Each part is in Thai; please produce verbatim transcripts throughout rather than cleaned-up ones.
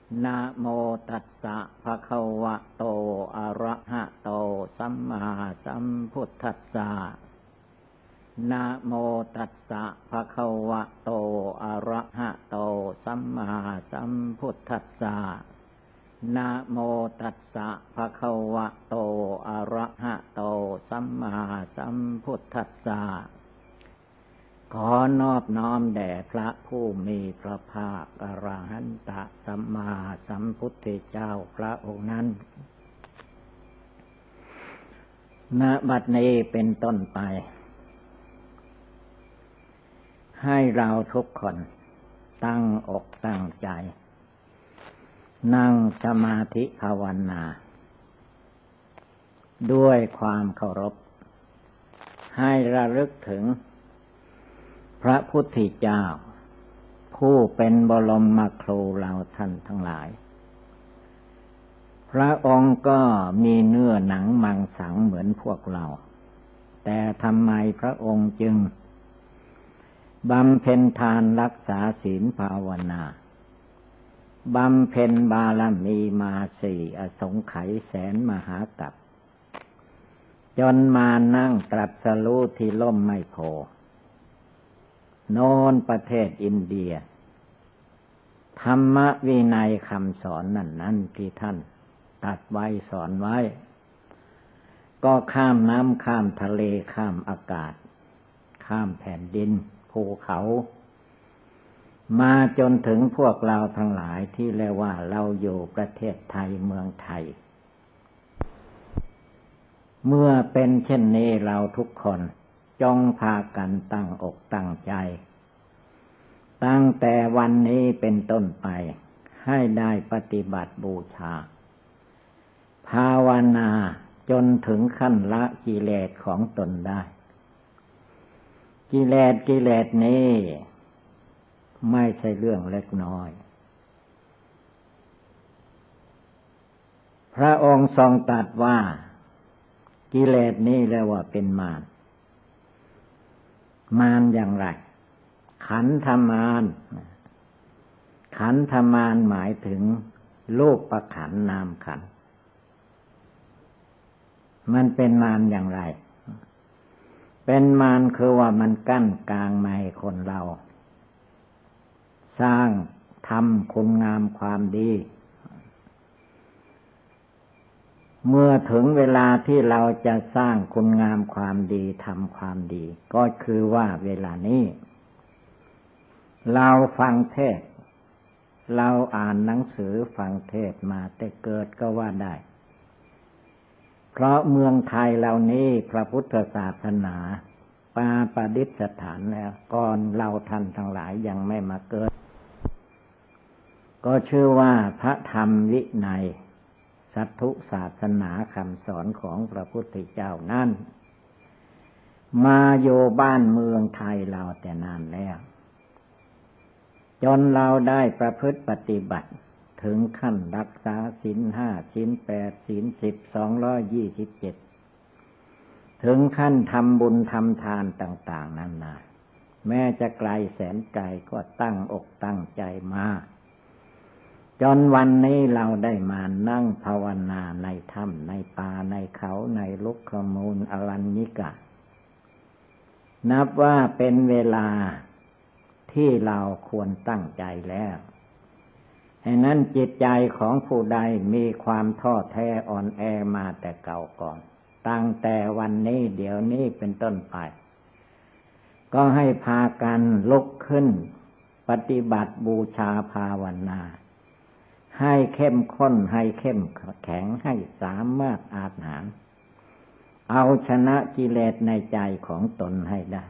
นะโมตัสสะภะคะวะโตอะระหะโตสัมมาสัมพุทธัสสะนะโมตัสสะภะคะวะโตอะระหะโตสัมมาสัมพุทธัสสะนะโมตัสสะภะคะวะโตอะระหะโตสัมมาสัมพุทธัสสะขอนอบน้อมแด่พระผู้มีพระภาคอรหันตสัมมาสัมพุทธเจ้าพระองค์นั้นณบัดนี้เป็นต้นไปให้เราทุกคนตั้งอกตั้งใจนั่งสมาธิภาวนาด้วยความเคารพให้ระลึกถึงพระพุทธเจ้าผู้เป็นบรมครูเราท่านทั้งหลายพระองค์ก็มีเนื้อหนังมังสังเหมือนพวกเราแต่ทำไมพระองค์จึงบำเพ็ญทานรักษาศีลภาวนาบำเพ็ญบารมีมาสี่อสงไขยแสนมหากัปจนมานั่งตรัสรู้ที่ล่มไมโพโน่นประเทศอินเดียธรรมวินัยคำสอนนั่นนั่นที่ท่านตัดไว้สอนไว้ก็ข้ามน้ำข้ามทะเลข้ามอากาศข้ามแผ่นดินภูเขามาจนถึงพวกเราทั้งหลายที่เรียกว่าเราอยู่ประเทศไทยเมืองไทยเมื่อเป็นเช่นนี้เราทุกคนจงพากันตั้งอกตั้งใจตั้งแต่วันนี้เป็นต้นไปให้ได้ปฏิบัติบูชาภาวนาจนถึงขั้นละกิเลสของตนได้กิเลสกิเลสนี้ไม่ใช่เรื่องเล็กน้อยพระองค์ทรงตรัสว่ากิเลสนี้เรียกว่าเป็นมารมารอย่างไรขันธมารขันธมารหมายถึงรูปประขันธ์นามขันธ์มันเป็นมารอย่างไรเป็นมารคือว่ามันกั้นกลางไม่ให้คนเราสร้างทำคุณงามความดีเมื่อถึงเวลาที่เราจะสร้างคุณงามความดีทำความดีก็คือว่าเวลานี้เราฟังเทศน์เราอ่านหนังสือฟังเทศน์มาแต่เกิดก็ว่าได้เพราะเมืองไทยเหล่านี้พระพุทธศาสนาปาประดิษฐานแล้วก่อนเราท่านทั้งหลายยังไม่มาเกิดก็ชื่อว่าพระธรรมวินัยสัทธุศาสนาคำสอนของพระพุทธเจ้านั้นมาอยู่บ้านเมืองไทยเราแต่นานแล้วจนเราได้ประพฤติปฏิบัติถึงขั้นรักษาศีลห้าศีลแปดศีลสิบสองร้อยยี่สิบเจ็ดถึงขั้นทำบุญทำทานต่างๆนานาแม้จะไกลแสนไกลก็ตั้งอกตั้งใจมาจนวันนี้เราได้มานั่งภาวนาในถ้ำในป่าในเขาในลุกขมูลอรัญญิกะนับว่าเป็นเวลาที่เราควรตั้งใจแล้วฉะนั้นจิตใจของผู้ใดมีความท้อแท้อ่อนแอมาแต่เก่าก่อนตั้งแต่วันนี้เดี๋ยวนี้เป็นต้นไปก็ให้พากันลุกขึ้นปฏิบัติบูชาภาวนาให้เข้มข้นให้เข้มแข็งให้สามารถอาจหารเอาชนะกิเลสในใจของตนให้ได้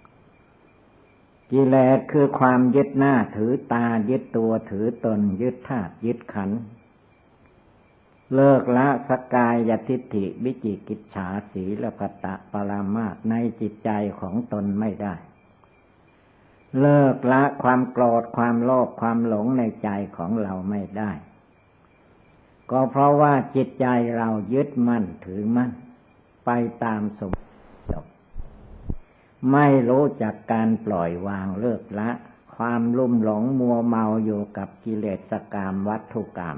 กิเลสคือความยึดหน้าถือตายึดตัวถือตนยึดธาตุยึดขันธ์เลิกละสกายทิฏฐิวิจิกิจฉาสีลพัตตปรามาสในจิตใจของตนไม่ได้เลิกละความโกรธความโลภความหลงในใจของเราไม่ได้ก็เพราะว่าจิตใจเรายึดมั่นถือมั่นไปตามสมมติไม่รู้จักการปล่อยวางเลิกละความลุ่มหลงมัวเมาอยู่กับกิเลสกามวัตถุกรรม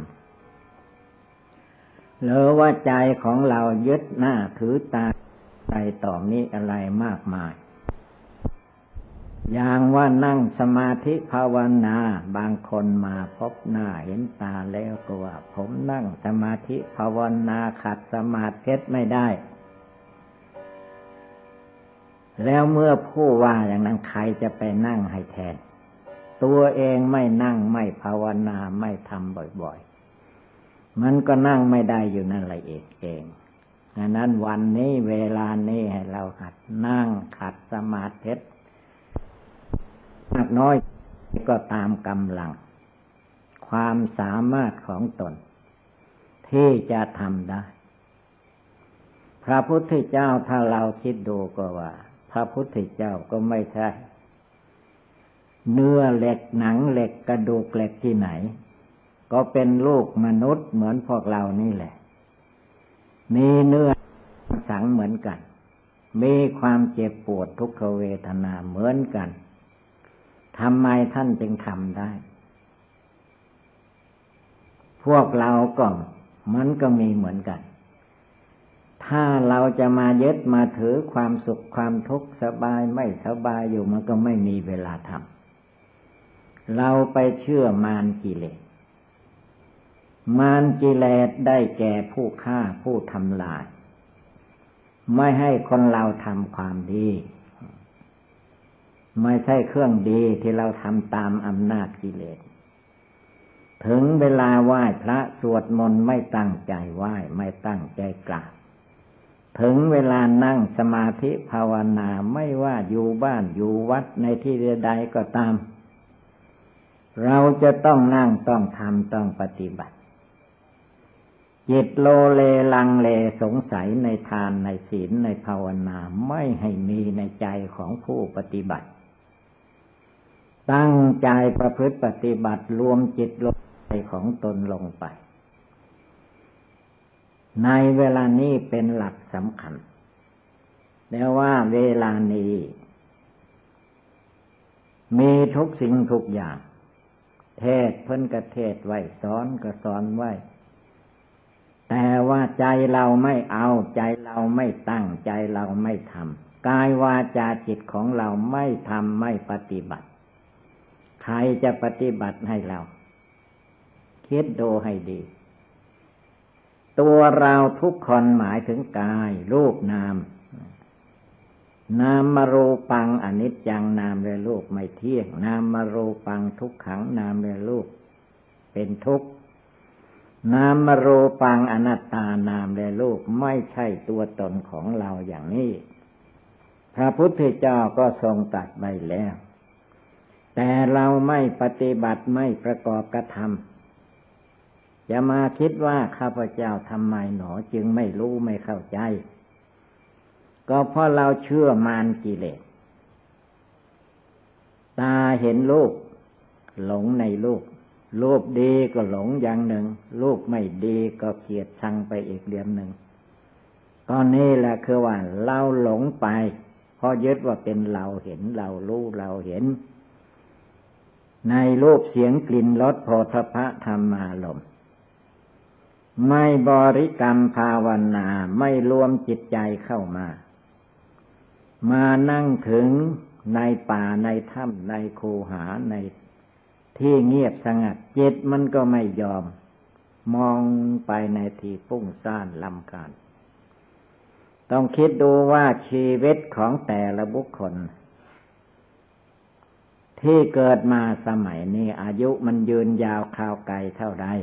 หรือว่าใจของเรายึดหน้าถือตาใจต่อนี้อะไรมากมายอย่างว่านั่งสมาธิภาวนาบางคนมาพบหน้าเห็นตาแล้วก็ว่าผมนั่งสมาธิภาวนาขัดสมาธิไม่ได้แล้วเมื่อผู้ว่าอย่างนั้นใครจะไปนั่งให้แทนตัวเองไม่นั่งไม่ภาวนาไม่ทำบ่อยๆมันก็นั่งไม่ได้อยู่นั่นแหละเองเองดังนั้นวันนี้เวลานี้ให้เราหัดนั่งขัดสมาธิมากน้อยก็ตามกำลังความสามารถของตนที่จะทำได้พระพุทธเจ้าถ้าเราคิดดูก็ว่าพระพุทธเจ้าก็ไม่ใช่เนื้อเหล็กหนังเหล็กกระดูกเหล็กที่ไหนก็เป็นลูกมนุษย์เหมือนพวกเรานี่แหละมีเนื้อสังเหมือนกันมีความเจ็บปวดทุกขเวทนาเหมือนกันทำไมท่านจึงทำได้พวกเราก็มันก็มีเหมือนกันถ้าเราจะมายึดมาถือความสุขความทุกข์สบายไม่สบายอยู่มันก็ไม่มีเวลาทำเราไปเชื่อมารกิเลสมารกิเลสได้แก่ผู้ฆ่าผู้ทำลายไม่ให้คนเราทำความดีไม่ใช่เครื่องดีที่เราทำตามอำนาจกิเลสถึงเวลาไหว้พระสวดมนต์ไม่ตั้งใจไหว้ไม่ตั้งใจกราบถึงเวลานั่งสมาธิภาวนาไม่ว่าอยู่บ้านอยู่วัดในที่ใดก็ตามเราจะต้องนั่งต้องทำต้องปฏิบัติจิตโลเลลังเลสงสัยในทานในศีลในภาวนาไม่ให้มีในใจของผู้ปฏิบัติตั้งใจประพฤติปฏิบัติรวมจิตรวมใจของตนลงไปในเวลานี้เป็นหลักสำคัญแล้วว่าเวลานี้มีทุกสิ่งทุกอย่างเทศเพิ่นก็เทศไว้สอนก็สอนไว้แต่ว่าใจเราไม่เอาใจเราไม่ตั้งใจเราไม่ทำกายวาจาจิตของเราไม่ทำไม่ปฏิบัติใครจะปฏิบัติให้เราคิดดูให้ดีตัวเราทุกคนหมายถึงกายรูปนามนามรูปังอนิจจังนามและรูปไม่เที่ยงนามรูปังทุกขังนามและรูปเป็นทุกข์นามรูปังอนัตตานามและรูปไม่ใช่ตัวตนของเราอย่างนี้พระพุทธเจ้าก็ทรงตรัสไว้แล้วแต่เราไม่ปฏิบัติไม่ประกอบกระทำอย่ามาคิดว่าข้าพเจ้าทำไมหนอจึงไม่รู้ไม่เข้าใจก็เพราะเราเชื่อมารกิเลสตาเห็นรูปหลงในรูปรูปดีก็หลงอย่างหนึ่งรูปไม่ดีก็เกลียดชังไปอีกเรื่องหนึ่งตอนนี้แหละคือว่าเราหลงไปเพราะยึดว่าเป็นเราเห็นเรารู้เราเห็นในรูปเสียงกลิ่นรสโผฏฐัพพะธรรมารมณ์ไม่บริกรรมภาวนาไม่รวมจิตใจเข้ามามานั่งถึงในป่าในถ้ำในคูหาในที่เงียบสงัดจิตมันก็ไม่ยอมมองไปในที่ฟุ้งซ่านรำคาญต้องคิดดูว่าชีวิตของแต่ละบุคคลที่เกิดมาสมัยนี้อายุมันยืนยาวคราวไกลเท่าใด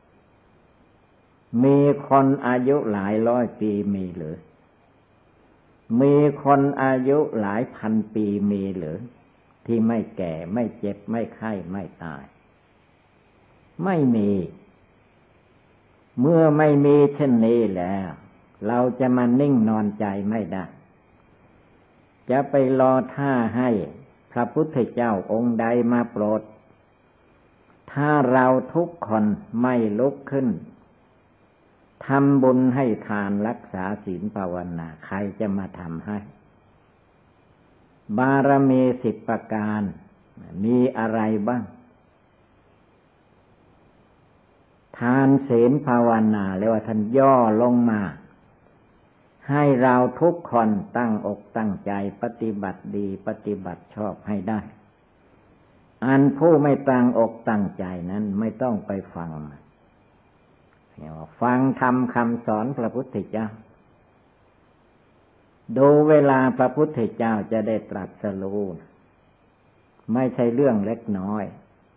มีคนอายุหลายร้อยปีมีหรือมีคนอายุหลายพันปีมีหรือที่ไม่แก่ไม่เจ็บไม่ไข้ไม่ตายไม่มีเมื่อไม่มีเช่นนี้แล้วเราจะมานิ่งนอนใจไม่ได้จะไปรอท่าให้พระพุทธเจ้าองค์ใดมาโปรดถ้าเราทุกคนไม่ลุกขึ้นทำบุญให้ทานรักษาศีลภาวนาใครจะมาทำให้บารมีสิบประการมีอะไรบ้างทานศีลภาวนาเรียกว่าท่านย่อลงมาให้เราทุกคนตั้งอกตั้งใจปฏิบัติดีปฏิบัติชอบให้ได้อันผู้ไม่ตั้งอกตั้งใจนั้นไม่ต้องไปฟังฟังธรรมคำสอนพระพุทธเจ้าดูเวลาพระพุทธเจ้าจะได้ตรัสรู้ไม่ใช่เรื่องเล็กน้อย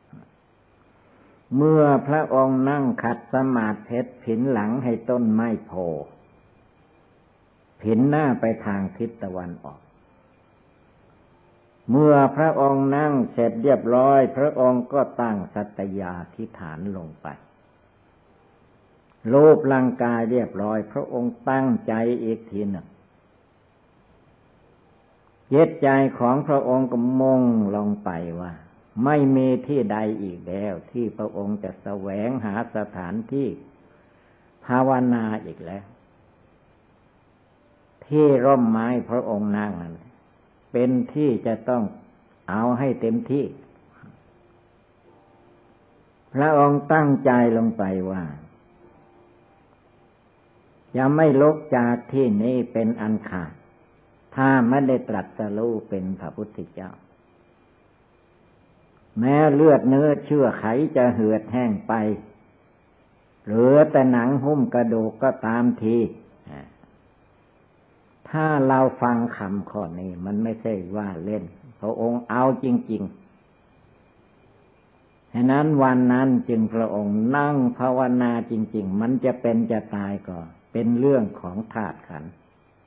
เมื่อพระองค์นั่งขัดสมาธิผินหลังให้ต้นไม้โพผินหน้าไปทางทิศตะวันออกเมื่อพระองค์นั่งเสร็จเรียบร้อยพระองค์ก็ตั้งสัตยาธิฐานลงไปรูปร่างกายเรียบร้อยพระองค์ตั้งใจอีกทีหนึ่งเย็ดใจของพระองค์ก็มุ่งลงไปว่าไม่มีที่ใดอีกแล้วที่พระองค์จะแสวงหาสถานที่ภาวนาอีกแล้วที่ร่มไม้พระองค์นั่งนั้นเป็นที่จะต้องเอาให้เต็มที่พระองค์ตั้งใจลงไปว่าจะไม่ลุกจากที่นี้เป็นอันขาดถ้าไม่ได้ตรัสรู้เป็นพระพุทธเจ้าแม้เลือดเนื้อเชื่อไขจะเหือดแห้งไปเหลือแต่หนังหุ้มกระดูกก็ตามทีถ้าเราฟังคำข้อนี้มันไม่ใช่ว่าเล่นพระองค์เอาจริงๆฉะนั้นวันนั้นจึงพระองค์นั่งภาวนาจริงๆมันจะเป็นจะตายก็เป็นเรื่องของธาตุขันธ์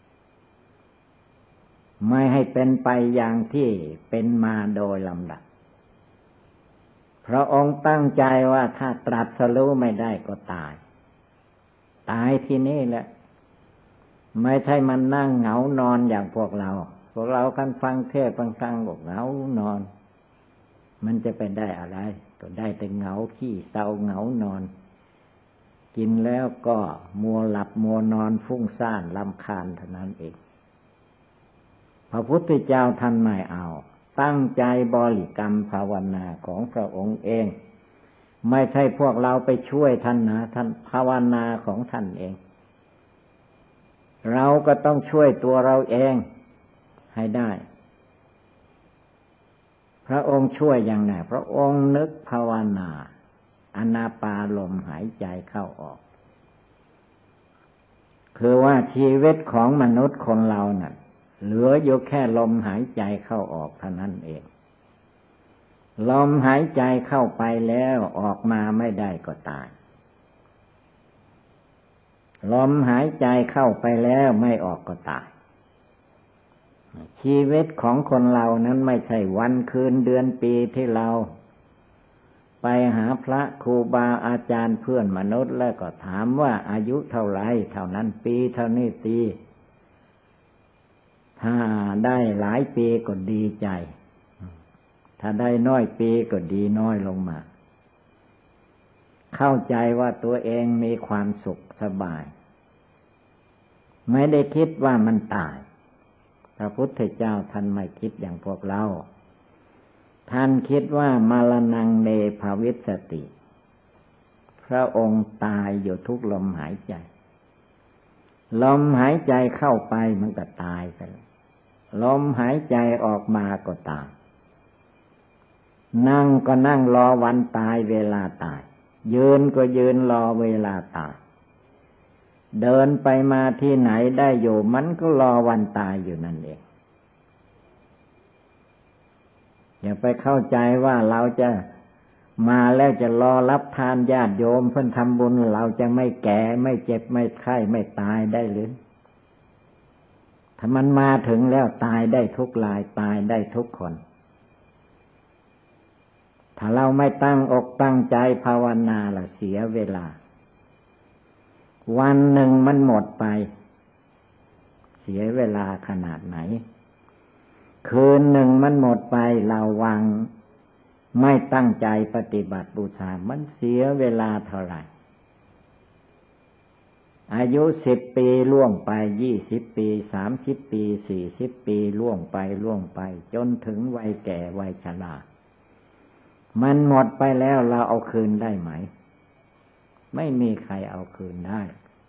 ไม่ให้เป็นไปอย่างที่เป็นมาโดยลำดับพระองค์ตั้งใจว่าถ้าตรัสรู้ไม่ได้ก็ตายตายที่นี่แหละไม่ใช่มันนั่งเหงานอนอย่างพวกเราพวกเราคันฟังเทศน์ฟังธรรมก็เหงานอนมันจะเป็นได้อะไรก็ได้แต่เหงาขี้เศร้าเหงานอนกินแล้วก็มัวหลับมัวนอนฟุ้งซ่านรำคาญเท่านั้นเองพระพุทธเจ้าท่านไม่เอาตั้งใจบริกรรมภาวนาของพระองค์เองไม่ใช่พวกเราไปช่วยท่านนะท่านภาวนาของท่านเองเราก็ต้องช่วยตัวเราเองให้ได้พระองค์ช่วยอย่างไรพระองค์นึกภาวนาอานาปานลมหายใจเข้าออกคือว่าชีวิตของมนุษย์คนเราน่ะเหลืออยู่แค่ลมหายใจเข้าออกเท่านั้นเองลมหายใจเข้าไปแล้วออกมาไม่ได้ก็ตายลมหายใจเข้าไปแล้วไม่ออกก็ตายชีวิตของคนเรานั้นไม่ใช่วันคืนเดือนปีที่เราไปหาพระครูบาอาจารย์เพื่อนมนุษย์แล้วก็ถามว่าอายุเท่าไรเท่านั้นปีเท่านี้ปีถ้าได้หลายปีก็ดีใจถ้าได้น้อยปีก็ดีน้อยลงมาเข้าใจว่าตัวเองมีความสุขสบายไม่ได้คิดว่ามันตายพระพุทธเจ้าท่านไม่คิดอย่างพวกเราท่านคิดว่ามรณังเนภวิสสติพระองค์ตายอยู่ทุกลมหายใจลมหายใจเข้าไปมันก็ตายไปลมหายใจออกมาก็ตายนั่งก็นั่งรอวันตายเวลาตายยืนก็ยืนรอเวลาตายเดินไปมาที่ไหนได้อยู่มันก็รอวันตายอยู่นั่นเองอย่าไปเข้าใจว่าเราจะมาแล้วจะรอรับทานญาติโยมเพิ่นทำบุญเราจะไม่แก่ไม่เจ็บไม่ไข้ไม่ตายได้หรือถ้ามันมาถึงแล้วตายได้ทุกรายตายได้ทุกคนถ้าเราไม่ตั้งอกตั้งใจภาวนาล่ะเสียเวลาวันหนึ่งมันหมดไปเสียเวลาขนาดไหนคืนหนึ่งมันหมดไปเราวางไม่ตั้งใจปฏิบัติบูชามันเสียเวลาเท่าไหร่อายุสิบปีล่วงไปยี่สิบปีสามสิบปีสี่สิบปีล่วงไปล่วงไปจนถึงวัยแก่วัยชรามันหมดไปแล้วเราเอาคืนได้ไหมไม่มีใครเอาคืนได้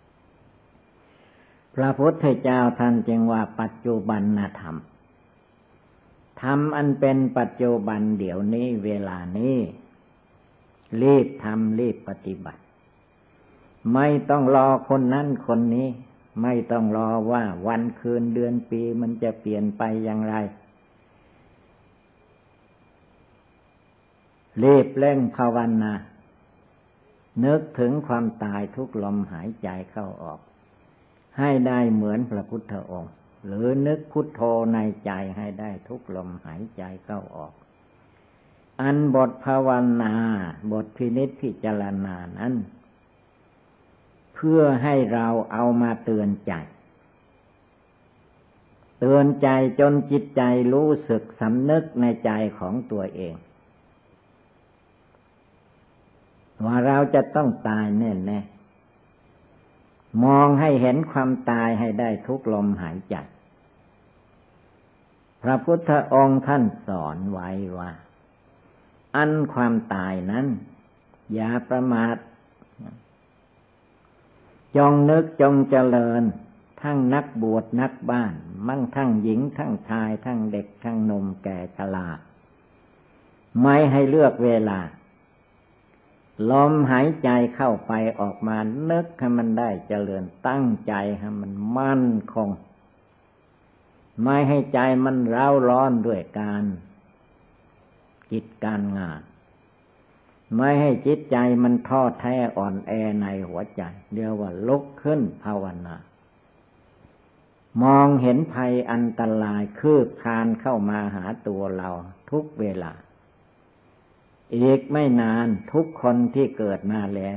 พระพุทธเจ้าท่านจึงว่าปัจจุบันธรรมธรรมอันเป็นปัจจุบันเดี๋ยวนี้เวลานี้รีบทำรีบปฏิบัติไม่ต้องรอคนนั้นคนนี้ไม่ต้องรอว่าวันคืนเดือนปีมันจะเปลี่ยนไปอย่างไรรีบเร่งภาวนานึกถึงความตายทุกลมหายใจเข้าออกให้ได้เหมือนพระพุทธองค์หรือนึกพุทโธในใจให้ได้ทุกลมหายใจเข้าออกอันบทภาวนาบทพินิจพิจารณานั้นเพื่อให้เราเอามาเตือนใจเตือนใจจนจิตใจรู้สึกสำนึกในใจของตัวเองว่าเราจะต้องตายแน่ๆมองให้เห็นความตายให้ได้ทุกลมหายใจพระพุทธองค์ท่านสอนไว้ว่าอันความตายนั้นอย่าประมาทจงนึกจงเจริญทั้งนักบวชนักบ้านมั่งทั้งหญิงทั้งชายทั้งเด็กทั้งหนุ่มแก่ชราไม่ให้เลือกเวลาลมหายใจเข้าไปออกมานึกให้มันได้เจริญตั้งใจให้มันมั่นคงไม่ให้ใจมันเร้าร้อนด้วยการกิจการงานไม่ให้จิตใจมันท้อแท้อ่อนแอในหัวใจเรียกว่าลุกขึ้นภาวนามองเห็นภัยอันตรายคืบคลานเข้ามาหาตัวเราทุกเวลาอีกไม่นานทุกคนที่เกิดมาแล้ว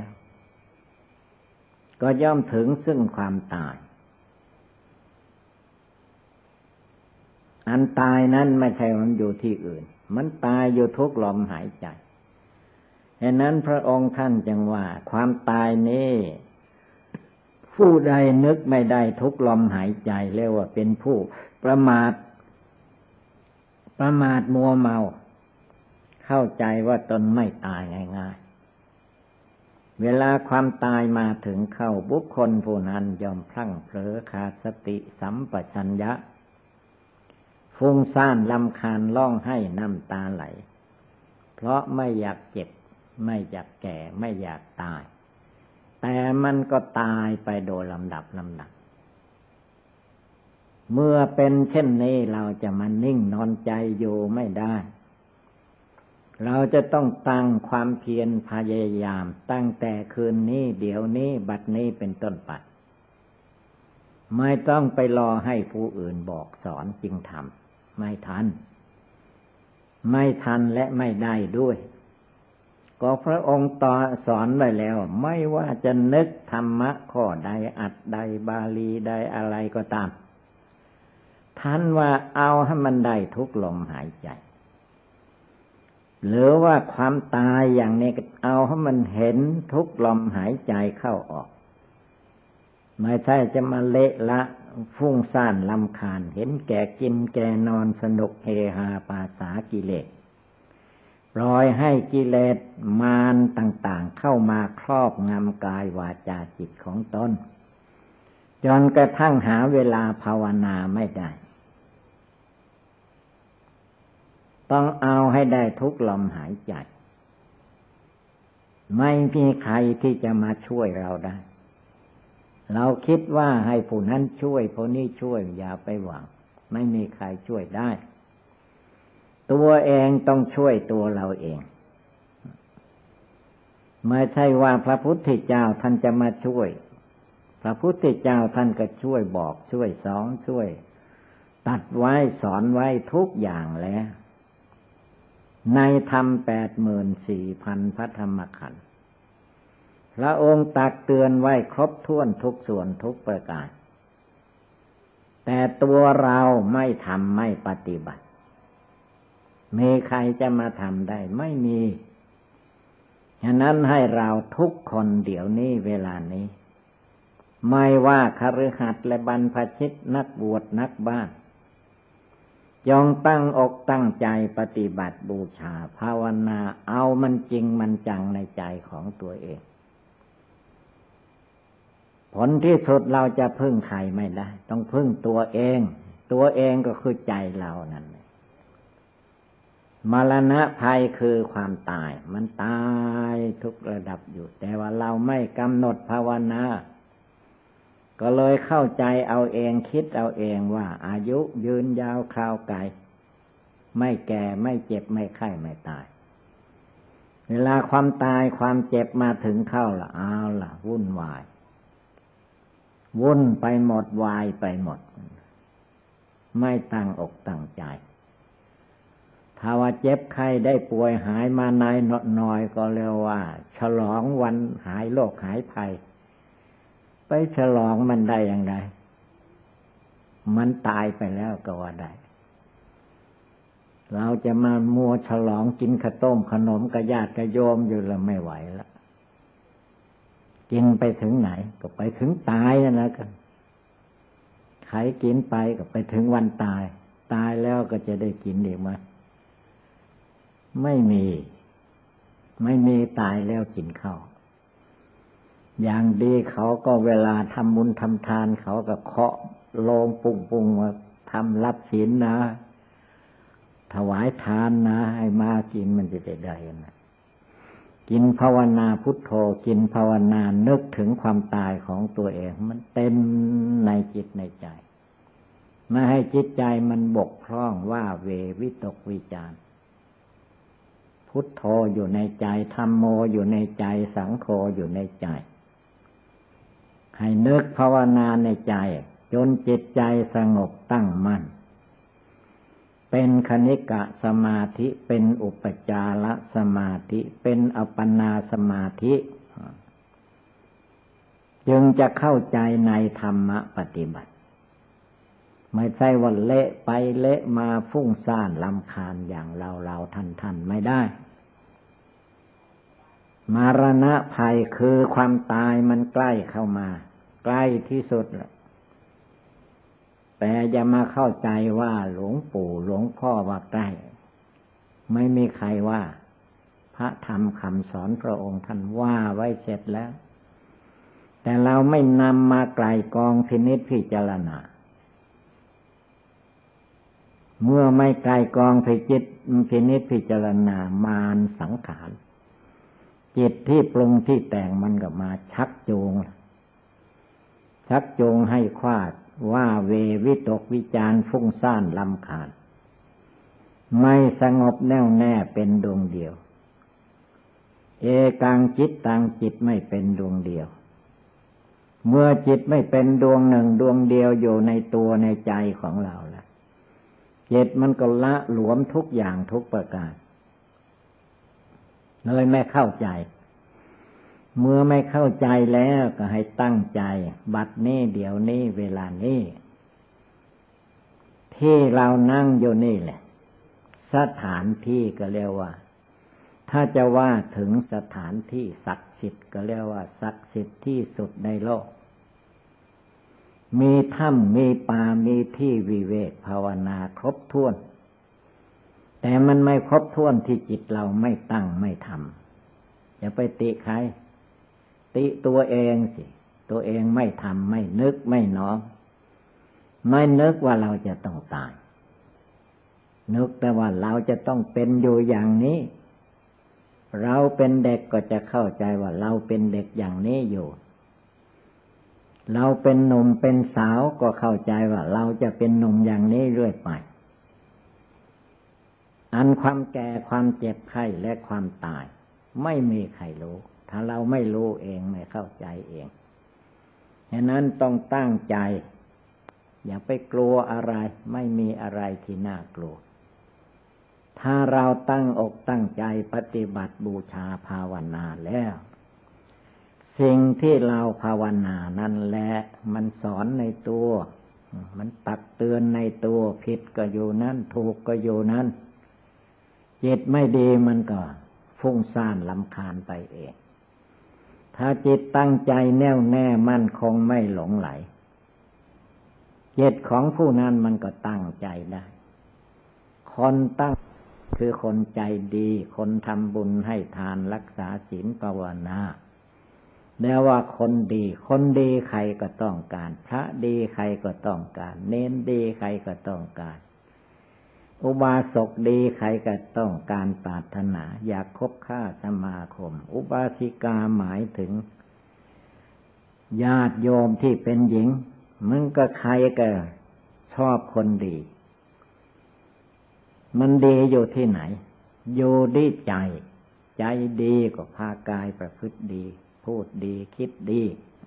ก็ย่อมถึงซึ่งความตายอันตายนั้นไม่ใช่มันอยู่ที่อื่นมันตายอยู่ทุกลมหายใจฉะนั้นพระองค์ท่านจึงว่าความตายนี้ผู้ใดนึกไม่ได้ทุกลมหายใจเรียกว่าเป็นผู้ประมาทประมาทมัวเมาเข้าใจว่าตนไม่ตายง่ายๆเวลาความตายมาถึงเข้าบุคคลผู้นั้นย่อมพลั้งเผลอขาดสติสัมปชัญญะฟุ้งซ่านรำคาญร้องไห้น้ำตาไหลเพราะไม่อยากเจ็บไม่อยากแก่ไม่อยากตายแต่มันก็ตายไปโดยลำดับลำดับเมื่อเป็นเช่นนี้เราจะมานิ่งนอนใจอยู่ไม่ได้เราจะต้องตั้งความเพียรพยายามตั้งแต่คืนนี้เดี๋ยวนี้บัดนี้เป็นต้นไปไม่ต้องไปรอให้ผู้อื่นบอกสอนจึงทำไม่ทันไม่ทันและไม่ได้ด้วยก็พระองค์ตรัสสอนไว้แล้วไม่ว่าจะนึกธรรมะข้อใดอัดใดบาลีใดอะไรก็ตามท่านว่าเอาให้มันได้ทุกลมหายใจหรือว่าความตายอย่างนี้เอาให้มันเห็นทุกลมหายใจเข้าออกไม่ใช่จะมาเละละฟุ้งซ่านรำคาญเห็นแก่กินแก่นอนสนุกเฮฮาปาสากิเลสปล่อยให้กิเลสมารต่างๆเข้ามาครอบงำกายวาจาจิตของตนจนกระทั่งหาเวลาภาวนาไม่ได้ต้องเอาให้ได้ทุกลมหายใจไม่มีใครที่จะมาช่วยเราได้เราคิดว่าให้ผู้นั้นช่วยผู้นี้ช่วยอย่าไปหวังไม่มีใครช่วยได้ตัวเองต้องช่วยตัวเราเองไม่ใช่ว่าพระพุทธเจ้าท่านจะมาช่วยพระพุทธเจ้าท่านก็ช่วยบอกช่วยสอนช่วยตัดไว้สอนไว้ทุกอย่างแล้วในธรรมแปดหมื่นสี่พันพระธรรมขันธ์พระองค์ตักเตือนไว้ครบถ้วนทุกส่วนทุกประการแต่ตัวเราไม่ทำไม่ปฏิบัติมีใครจะมาทำได้ไม่มีฉะนั้นให้เราทุกคนเดี๋ยวนี้เวลานี้ไม่ว่าคฤหัสถ์และบรรพชิตนักบวชนักบ้านจงตั้งอกตั้งใจปฏิบัติบูชาภาวนาเอามันจริงมันจังในใจของตัวเองผลที่สุดเราจะพึ่งใครไม่ได้ต้องพึ่งตัวเองตัวเองก็คือใจเรานั่นมรณะภัยคือความตายมันตายทุกระดับอยู่แต่ว่าเราไม่กำหนดภาวนาก็เลยเข้าใจเอาเองคิดเอาเองว่าอายุยืนยาวคราวไกลไม่แก่ไม่เจ็บไม่ไข้ไม่ตายเวลาความตายความเจ็บมาถึงเข้าละเอาละวุ่นวายวุ่นไปหมดวายไปหมดไม่ตั้งอกตั้งใจถ้าว่าเจ็บไข้ได้ป่วยหายมาในหน่อยก็เรียกว่าฉลองวันหายโรคหายภัยไปฉลองมันได้อย่างไรมันตายไปแล้วก็ว่าได้เราจะมามัวฉลองกินข้าวต้มขนมกระญาติกระโยมอยู่แล้วไม่ไหวแล้วกินไปถึงไหนก็ไปถึงตายนั่นแหละกันใครกินไปก็ไปถึงวันตายตายแล้วก็จะได้กินอีกไหมไม่มีไม่มีตายแล้วกินข้าวอย่างดีเขาก็เวลาทำบุญทำทานเขาก็เคาะโลงปุ้งปุ้งว่าทำรับศีลนะถวายทานนะให้มากินมันจะได้ได้นะกินภาวนาพุทโธกินภาวนานึกถึงความตายของตัวเองมันเต็มในจิตในใจไม่ให้จิตใจมันบกพร่องว่าเววิตกวิจารพุทโธอยู่ในใจธัมโมอยู่ในใจสังโฆอยู่ในใจให้นึกภาวนาในใจจนจิตใจสงบตั้งมั่นเป็นคณิกะสมาธิเป็นอุปจารสมาธิเป็นอัปปนาสมาธิจึงจะเข้าใจในธรรมปฏิบัติไม่ใช่ว่าเละไปเละมาฟุ้งซ่านรำคาญอย่างเราเราท่านท่านไม่ได้มรณะภัยคือความตายมันใกล้เข้ามาใกล้ที่สุดแล้วแต่อย่ามาเข้าใจว่าหลวงปู่หลวงพ่อว่าใกล้ไม่มีใครว่าพระธรรมคำสอนพระองค์ท่านว่าไว้เสร็จแล้วแต่เราไม่นำมาไกลกองพินิจพิจารณาเมื่อไม่ไกลกองพิจิตพินิจพิจารณามารสังขารจิตที่ปรุงที่แต่งมันก็มาชักจูงชักจูงให้คว้าว่าเววิตกวิจารฟุ้งซ่านรำคาญไม่สงบแน่วแน่เป็นดวงเดียวเอกังจิตตังจิตไม่เป็นดวงเดียวเมื่อจิตไม่เป็นดวงหนึ่งดวงเดียวอยู่ในตัวในใจของเราแล้วจิตมันก็ละหลวมทุกอย่างทุกประการเลยไม่เข้าใจเมื่อไม่เข้าใจแล้วก็ให้ตั้งใจบัดนี้เดี๋ยวนี้เวลานี้ที่เรานั่งอยู่นี่แหละสถานที่ก็เรียกว่าถ้าจะว่าถึงสถานที่ศักดิ์สิทธิ์ก็เรียกว่าศักดิ์สิทธิ์ที่สุดในโลกมีถ้ำมีป่ามีที่วิเวกภาวนาครบถ้วนแต่มันไม่ครบถ้วนที่จิตเราไม่ตั้งไม่ทำอย่าไปติใครติตัวเองสิตัวเองไม่ทำไม่นึกไม่น้อมไม่นึกว่าเราจะต้องตายนึกแต่ว่าเราจะต้องเป็นอยู่อย่างนี้เราเป็นเด็กก็จะเข้าใจว่าเราเป็นเด็กอย่างนี้อยู่เราเป็นหนุ่มเป็นสาวก็เข้าใจว่าเราจะเป็นหนุ่มอย่างนี้เรื่อยไปอันความแก่ความเจ็บไข้และความตายไม่มีใครรู้ถ้าเราไม่รู้เองไม่เข้าใจเองฉะนั้นต้องตั้งใจอย่าไปกลัวอะไรไม่มีอะไรที่น่ากลัวถ้าเราตั้งอกตั้งใจปฏิบัติบูชาภาวนาแล้วสิ่งที่เราภาวนานั่นแหละมันสอนในตัวมันตักเตือนในตัวผิดก็อยู่นั่นถูกก็อยู่นั่นจิตไม่ดีมันก็ฟุ้งซ่านรำคาญไปเองถ้าจิตตั้งใจแน่วแน่มั่นคงไม่หลงไหลจิตของผู้นั้นมันก็ตั้งใจได้คนตั้งคือคนใจดีคนทำบุญให้ทานรักษาศีลภาวนาแล้วว่าคนดีคนดีใครก็ต้องการพระดีใครก็ต้องการเน้นดีใครก็ต้องการอุบาสกดีใครก็ต้องการปรารถนาอยากคบค้าสมาคมอุบาสิกาหมายถึงญาติโยมที่เป็นหญิงมึงก็ใครก็ชอบคนดีมันดีอยู่ที่ไหนอยู่ที่ใจใจดีก็พากายประพฤติดีพูดดีคิดดี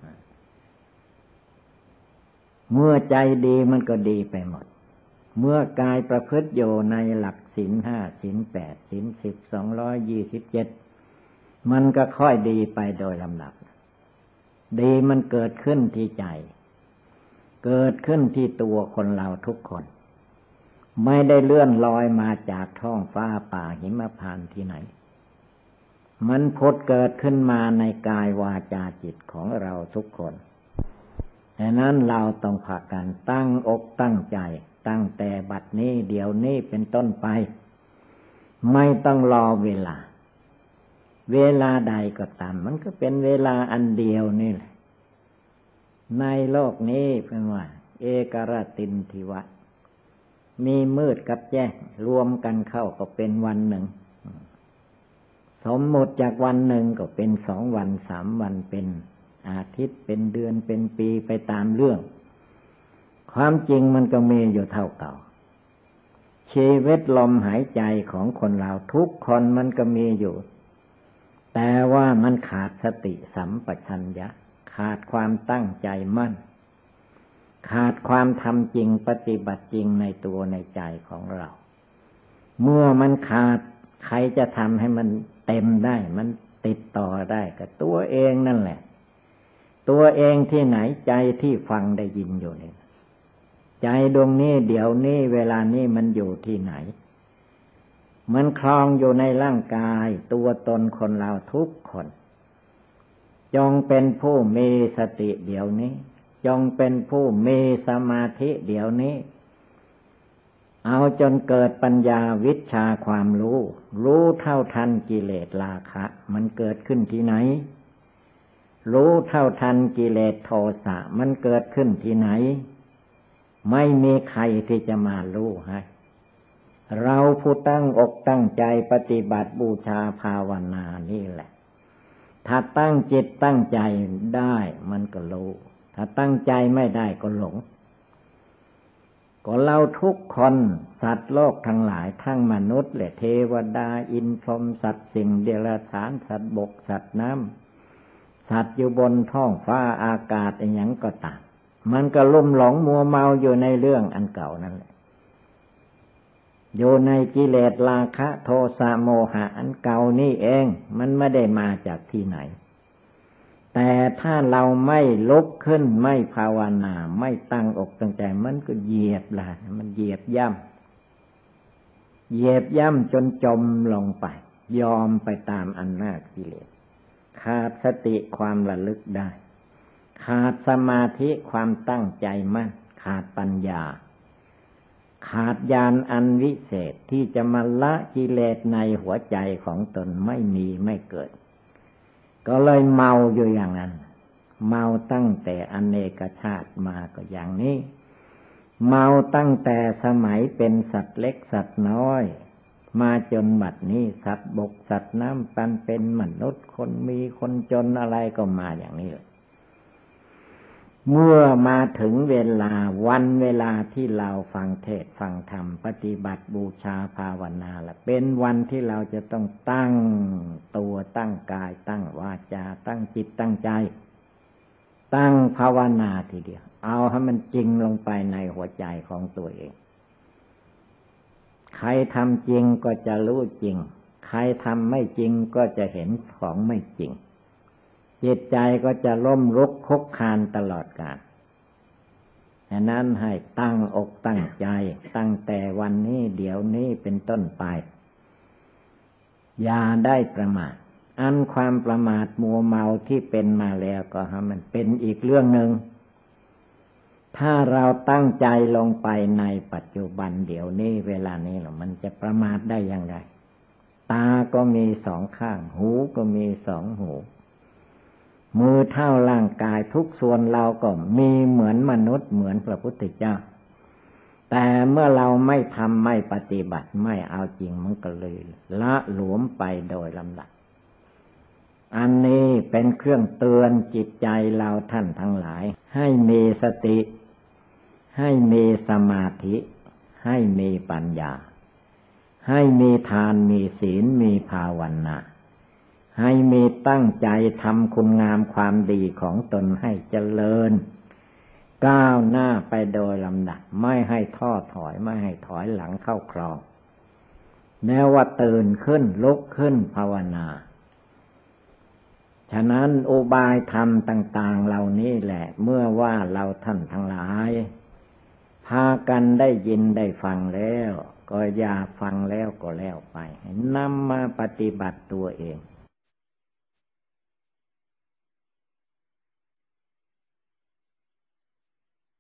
เมื่อใจดีมันก็ดีไปหมดเมื่อกายประพฤติอยู่ในหลักศีลห้าศีลแปดศีลสิบสองร้อยยี่สิบเจ็ดมันก็ค่อยดีไปโดยลำดับดีมันเกิดขึ้นที่ใจเกิดขึ้นที่ตัวคนเราทุกคนไม่ได้เลื่อนลอยมาจากท้องฟ้าป่าหิมพานต์ที่ไหนมันผุดเกิดขึ้นมาในกายวาจาจิตของเราทุกคนฉะนั้นเราต้องพากันตั้งอกตั้งใจตั้งแต่บัดนี้เดี๋ยวนี้เป็นต้นไปไม่ต้องรอเวลาเวลาใดก็ตามมันก็เป็นเวลาอันเดียวนี่แหละในโลกนี้เป็นว่าเอกรตินทิวะมีมืดกับแจ้งรวมกันเข้าก็เป็นวันหนึ่งสมมติจากวันหนึ่งก็เป็นสองวันสามวันเป็นอาทิตย์เป็นเดือนเป็นปีไปตามเรื่องความจริงมันก็มีอยู่เท่าเก่าชีวิตลมหายใจของคนเราทุกคนมันก็มีอยู่แต่ว่ามันขาดสติสัมปชัญญะขาดความตั้งใจมั่นขาดความทำจริงปฏิบัติจริงในตัวในใจของเราเมื่อมันขาดใครจะทำให้มันเต็มได้มันติดต่อได้กับตัวเองนั่นแหละตัวเองที่ไหนใจที่ฟังได้ยินอยู่นี่ใจดวงนี้เดี๋ยวนี้เวลานี้มันอยู่ที่ไหนมันคลองอยู่ในร่างกายตัวตนคนเราทุกคนจงเป็นผู้มีสติเดี๋ยวนี้จงเป็นผู้มีสมาธิเดี๋ยวนี้เอาจนเกิดปัญญาวิชาความรู้รู้เท่าทันกิเลสราคะมันเกิดขึ้นที่ไหนรู้เท่าทันกิเลสโทสะมันเกิดขึ้นที่ไหนไม่มีใครที่จะมารู้ให้เราผู้ตั้งอกตั้งใจปฏิบัติบูชาภาวนานี่แหละถ้าตั้งจิตตั้งใจได้มันก็รู้ถ้าตั้งใจไม่ได้ก็หลงก็เราทุกคนสัตว์โลกทั้งหลายทั้งมนุษย์และเทวดาอินทร์พรหมสัตว์สิ่งเดรัจฉานสัตว์บกสัตว์น้ำสัตว์อยู่บนท้องฟ้าอากาศอย่างนั้นก็ตามมันก็ลุ่มหลงมัวเมาอยู่ในเรื่องอันเก่านั่นแหละอยู่ในกิเลสราคะโทสะโมหะอันเก่านี่เองมันไม่ได้มาจากที่ไหนแต่ถ้าเราไม่ลุกขึ้นไม่ภาวนาไม่ตั้งอกตั้งใจมันก็เหยียบล่ะมันเหยียบย่ำเหยียบย่ำจนจมลงไปยอมไปตามอำนาจกิเลสขาดสติความระลึกได้ขาดสมาธิความตั้งใจมั่นขาดปัญญาขาดญาณอันวิเศษที่จะมาละกิเลสในหัวใจของตนไม่มีไม่เกิดก็เลยเมาอยู่อย่างนั้นเมาตั้งแต่อเนกชาติมาก็อย่างนี้เมาตั้งแต่สมัยเป็นสัตว์เล็กสัตว์น้อยมาจนบัดนี้สัตว์บกสัตว์น้ำปันเป็นมนุษย์คนมีคนจนอะไรก็มาอย่างนี้เลยเมื่อมาถึงเวลาวันเวลาที่เราฟังเทศน์ฟังธรรมปฏิบัติบูชาภาวนาละเป็นวันที่เราจะต้องตั้งตัวตั้งกายตั้งวาจาตั้งจิตตั้งใจตั้งภาวนาทีเดียวเอาให้มันจริงลงไปในหัวใจของตัวเองใครทำจริงก็จะรู้จริงใครทำไม่จริงก็จะเห็นของไม่จริงจิตใจก็จะล้มลุกคลุกคลานตลอดกาลฉะนั้นให้ตั้งอกตั้งใจตั้งแต่วันนี้เดี๋ยวนี้เป็นต้นไปอย่าได้ประมาทอันความประมาทมัวเมาที่เป็นมาแล้วก็ให้มันเป็นอีกเรื่องหนึ่งถ้าเราตั้งใจลงไปในปัจจุบันเดี๋ยวนี้เวลานี้หรอมันจะประมาทได้อย่างไรตาก็มีสองข้างหูก็มีสองหูมือเท่าร่างกายทุกส่วนเราก็มีเหมือนมนุษย์เหมือนพระพุทธเจ้าแต่เมื่อเราไม่ทำไม่ปฏิบัติไม่เอาจริงมันก็เลยละหลวมไปโดยลำดับอันนี้เป็นเครื่องเตือนจิตใจเราท่านทั้งหลายให้มีสติให้มีสมาธิให้มีปัญญาให้มีทานมีศีลมีภาวนาให้มีตั้งใจทำคุณงามความดีของตนให้เจริญก้าวหน้าไปโดยลำดับไม่ให้ท้อถอยไม่ให้ถอยหลังเข้าครองแม้ว่าตื่นขึ้นลุกขึ้นภาวนาฉะนั้นอุบายธรรมต่างๆเหล่านี้แหละเมื่อว่าเราท่านทั้งหลายพากันได้ยินได้ฟังแล้วก็อย่าฟังแล้วก็แล้วไปนำมาปฏิบัติตัวเอง